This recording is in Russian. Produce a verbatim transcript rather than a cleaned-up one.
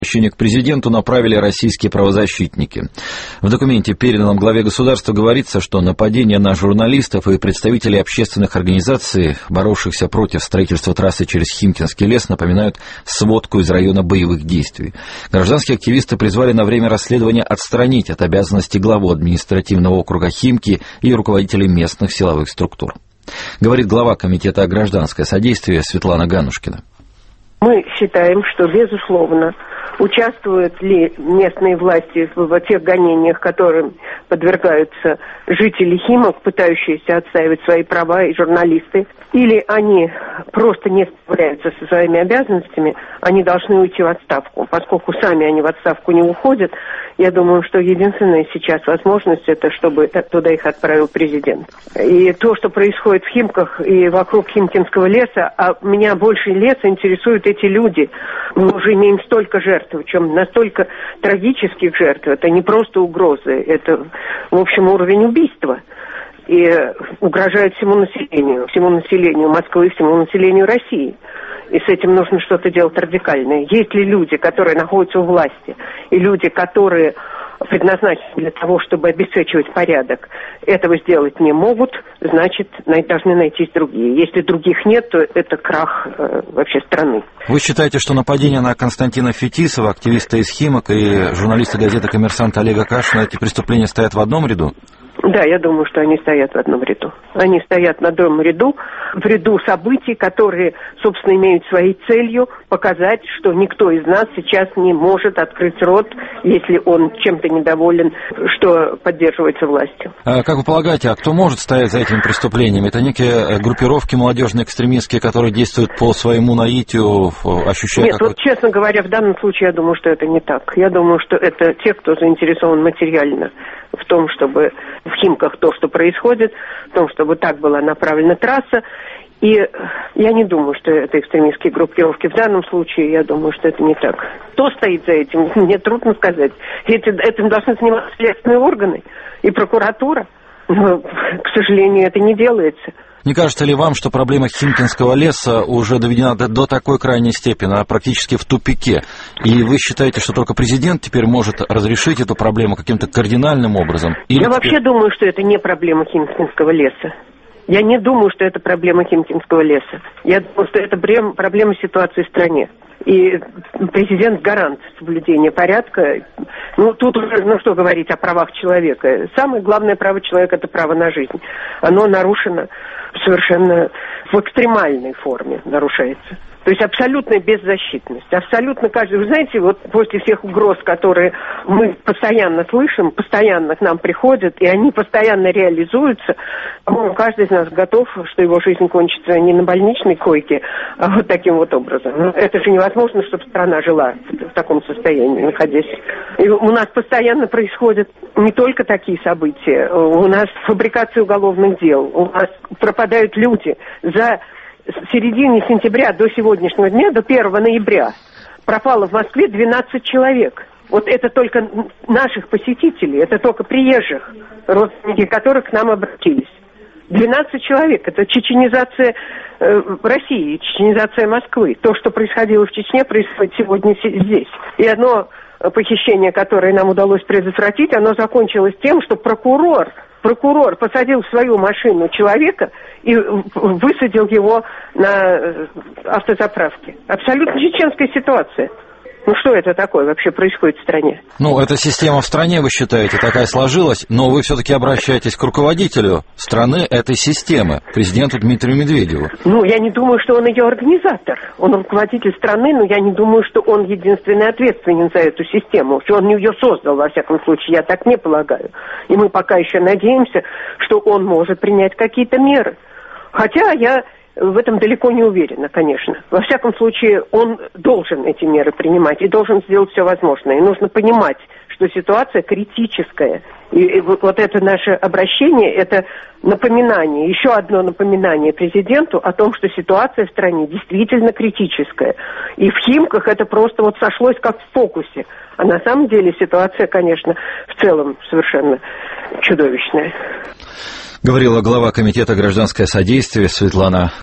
Обращение к президенту направили российские правозащитники. В документе, переданном главе государства, говорится, что нападения на журналистов и представителей общественных организаций, боровшихся против строительства трассы через Химкинский лес, напоминают сводку из района боевых действий. Гражданские активисты призвали на время расследования отстранить от обязанностей главу административного округа Химки и руководителей местных силовых структур. Говорит глава комитета «Гражданское содействие» Светлана Ганушкина. Мы считаем, что, безусловно, участвуют ли местные власти в тех гонениях, которым подвергаются жители Химок, пытающиеся отстаивать свои права, и журналисты, или они просто не справляются со своими обязанностями, они должны уйти в отставку. Поскольку сами они в отставку не уходят, я думаю, что единственная сейчас возможность, это чтобы туда их отправил президент. И то, что происходит в Химках и вокруг Химкинского леса, а меня больше леса интересуют эти люди. Мы уже имеем столько жертв, причем настолько трагических жертв. Это не просто угрозы, это, в общем, уровень убийства. И угрожает всему населению, всему населению Москвы, всему населению России. И с этим нужно что-то делать радикальное. Есть ли люди, которые находятся у власти, и люди, которые предназначены для того, чтобы обеспечивать порядок, этого сделать не могут, значит, должны найтись другие. Если других нет, то это крах э, вообще страны. Вы считаете, что нападение на Константина Фетисова, активиста из Химок, и журналиста газеты «Коммерсант» Олега Кашина, эти преступления стоят в одном ряду? Да, я думаю, что они стоят в одном ряду. Они стоят на одном ряду, в ряду событий, которые, собственно, имеют своей целью показать, что никто из нас сейчас не может открыть рот, если он чем-то недоволен, что поддерживается властью. А как вы полагаете, а кто может стоять за этими преступлениями? Это некие группировки молодежные, экстремистские, которые действуют по своему наитию, ощущая... Нет, вот, честно говоря, в данном случае я думаю, что это не так. Я думаю, что это те, кто заинтересован материально в том, чтобы в Химках то, что происходит, в том, чтобы так была направлена трасса. И я не думаю, что это экстремистские группировки. В данном случае я думаю, что это не так. Кто стоит за этим, мне трудно сказать. Этим, этим должны заниматься следственные органы и прокуратура. Но, к сожалению, это не делается. Не кажется ли вам, что проблема Химкинского леса уже доведена до, до такой крайней степени, она практически в тупике? И вы считаете, что только президент теперь может разрешить эту проблему каким-то кардинальным образом? Или Я теперь... вообще думаю, что это не проблема Химкинского леса. Я не думаю, что это проблема Химкинского леса. Я думаю, что это проблема ситуации в стране. И президент гарант соблюдения порядка. Ну, тут уже, ну, что говорить о правах человека. Самое главное право человека – это право на жизнь. Оно нарушено совершенно в экстремальной форме, нарушается. То есть абсолютная беззащитность. Абсолютно каждый... Вы знаете, вот после всех угроз, которые мы постоянно слышим, постоянно к нам приходят, и они постоянно реализуются, по-моему, каждый из нас готов, что его жизнь кончится не на больничной койке, а вот таким вот образом. Но это же невозможно, чтобы страна жила в таком состоянии, находясь. И у нас постоянно происходят не только такие события. У нас фабрикация уголовных дел, у нас пропадают люди. За... С середины сентября до сегодняшнего дня, до первого ноября, пропало в Москве двенадцать человек. Вот это только наших посетителей, это только приезжих, родственники которых к нам обратились. двенадцать человек. Это чеченизация э, России, чеченизация Москвы. То, что происходило в Чечне, происходит сегодня здесь. И одно похищение, которое нам удалось предотвратить, оно закончилось тем, что прокурор... Прокурор посадил в свою машину человека и высадил его на автозаправке. Абсолютно чеченская ситуация. Ну что это такое вообще происходит в стране? Ну, эта система в стране, вы считаете, такая сложилась, но вы все-таки обращаетесь к руководителю страны этой системы, президенту Дмитрию Медведеву. Ну, я не думаю, что он ее организатор. Он руководитель страны, но я не думаю, что он единственный ответственен за эту систему. Что он ее создал, во всяком случае, я так не полагаю. И мы пока еще надеемся, что он может принять какие-то меры. Хотя я... В этом далеко не уверена, конечно. Во всяком случае, он должен эти меры принимать и должен сделать все возможное. И нужно понимать, что ситуация критическая. И вот это наше обращение, это напоминание, еще одно напоминание президенту о том, что ситуация в стране действительно критическая. И в Химках это просто вот сошлось как в фокусе. А на самом деле ситуация, конечно, в целом совершенно чудовищная. Говорила глава комитета «Гражданское содействие» Светлана